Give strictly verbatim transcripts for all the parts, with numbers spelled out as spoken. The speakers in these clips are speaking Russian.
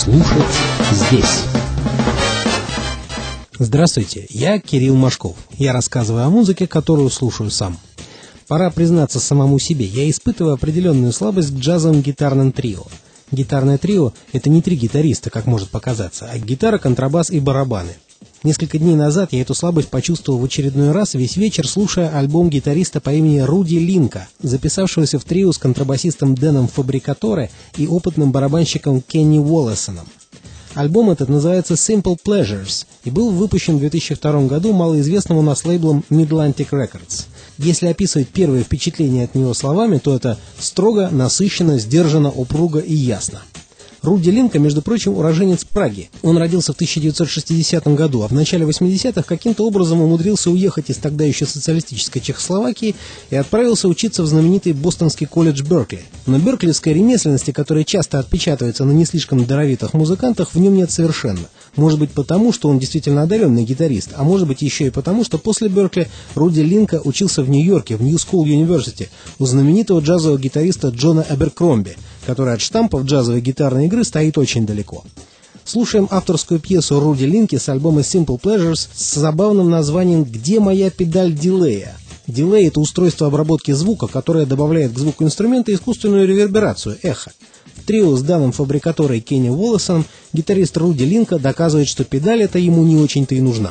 слушать здесь. Здравствуйте, я Кирилл Машков. Я рассказываю о музыке, которую слушаю сам. Пора признаться самому себе, я испытываю определенную слабость к джазовым гитарным трио. Гитарное трио – это не три гитариста, как может показаться, а гитара, контрабас и барабаны. Несколько дней назад я эту слабость почувствовал в очередной раз весь вечер, слушая альбом гитариста по имени Руди Линка, записавшегося в трио с контрабасистом Дэном Фабрикаторе и опытным барабанщиком Кенни Уоллесоном. Альбом этот называется Simple Pleasures и был выпущен в две тысячи втором году малоизвестным у нас лейблом Midlantic Records. Если описывать первые впечатления от него словами, то это строго, насыщенно, сдержанно, упруго и ясно. Руди Линка, между прочим, уроженец Праги. Он родился в тысяча девятьсот шестидесятом году, а в начале восьмидесятых каким-то образом умудрился уехать из тогда еще социалистической Чехословакии и отправился учиться в знаменитый бостонский колледж Беркли. Но берклийской ремесленности, которая часто отпечатывается на не слишком даровитых музыкантах, в нем нет совершенно. Может быть потому, что он действительно одаренный гитарист, а может быть еще и потому, что после Беркли Руди Линка учился в Нью-Йорке, в New School University, у знаменитого джазового гитариста Джона Аберкромби, который от штампов джазовой гитарной игры стоит очень далеко. Слушаем авторскую пьесу Руди Линки с альбома Simple Pleasures с забавным названием «Где моя педаль дилея?». Дилей – это устройство обработки звука, которое добавляет к звуку инструмента искусственную реверберацию, эхо. В трио с Дэном Фабрикаторе и Кенни Уоллесом гитарист Руди Линка доказывает, что педаль эта ему не очень-то и нужна.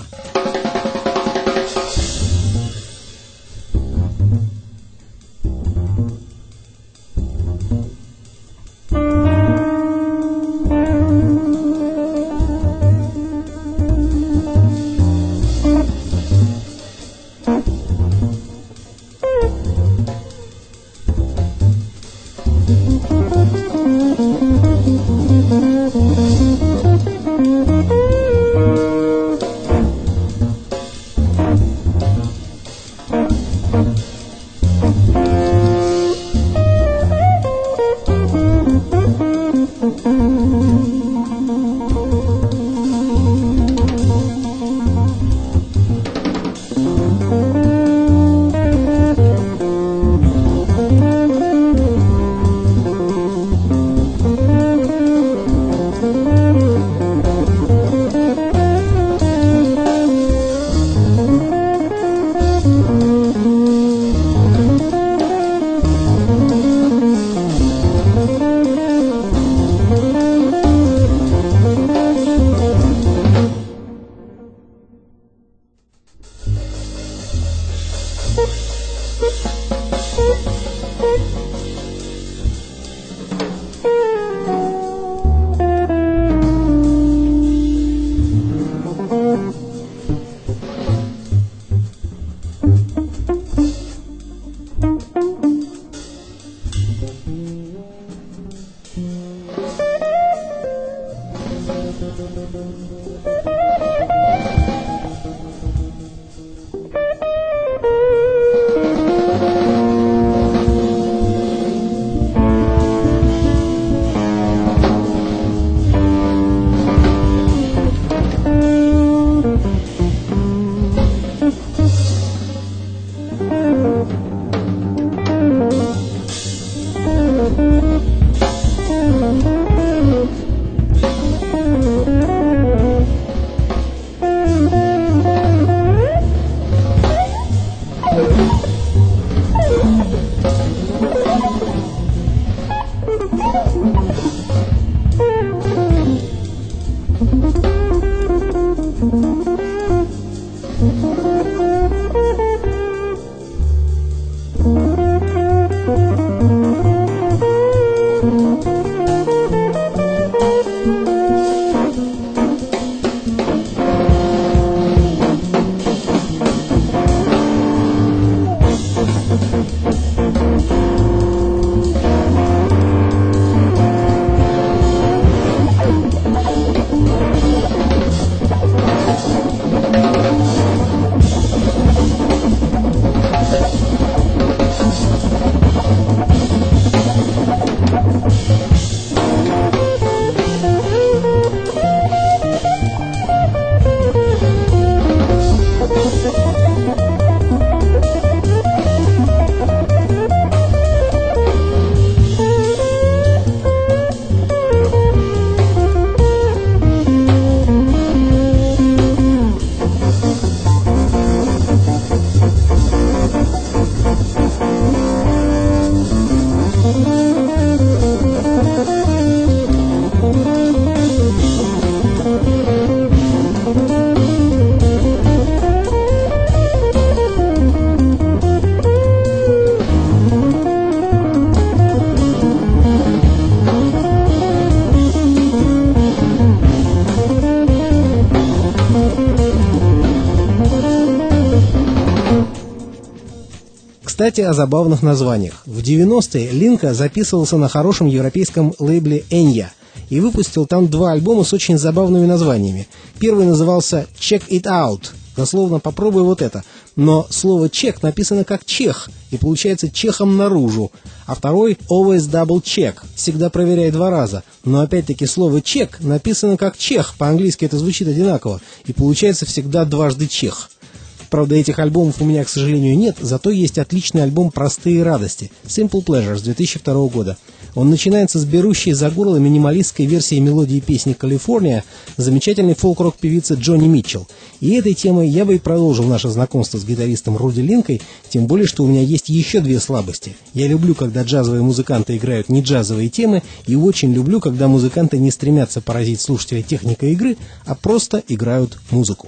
Кстати, о забавных названиях. В девяностые Линка записывался на хорошем европейском лейбле Enya и выпустил там два альбома с очень забавными названиями. Первый назывался «Check It Out», дословно «попробуй вот это», но слово «чек» написано как «чех» и получается «чехом наружу», а второй «Always Double Check», всегда проверяй два раза, но опять-таки слово «чек» написано как «чех», по-английски это звучит одинаково, и получается всегда дважды «чех». Правда, этих альбомов у меня, к сожалению, нет, зато есть отличный альбом «Простые радости» Simple Pleasures две тысячи второго года. Он начинается с берущей за горло минималистской версии мелодии песни «Калифорния» замечательной фолк-рок певицы Джонни Митчелл. И этой темой я бы и продолжил наше знакомство с гитаристом Руди Линкой, тем более, что у меня есть еще две слабости. Я люблю, когда джазовые музыканты играют не джазовые темы, и очень люблю, когда музыканты не стремятся поразить слушателя техникой игры, а просто играют музыку.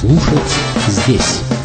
слушать здесь.